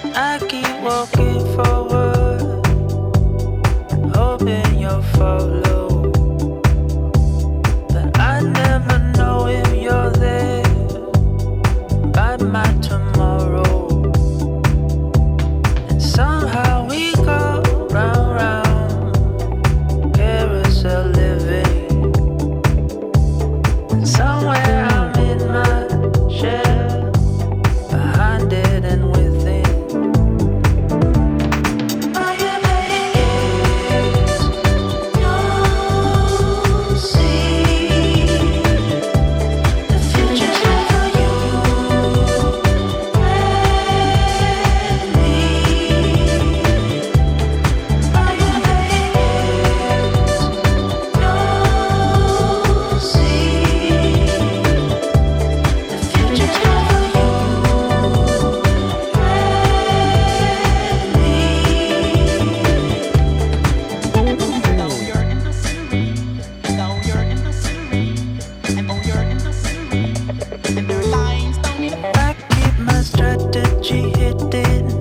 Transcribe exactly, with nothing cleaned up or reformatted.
I keep walking forward, hoping you'll follow. But I never know if you're there by my tomorrow. And somehow we go round, round, carousel living. And somewhere I'm in my shell, behind it and within. Are you ready? No, see, the future's right for you and me. Are you ready? No, see, the future's right for you and me. Though you're in the city, though you're in the city, and though you're in the city, and there are lines down in I keep my strategy hidden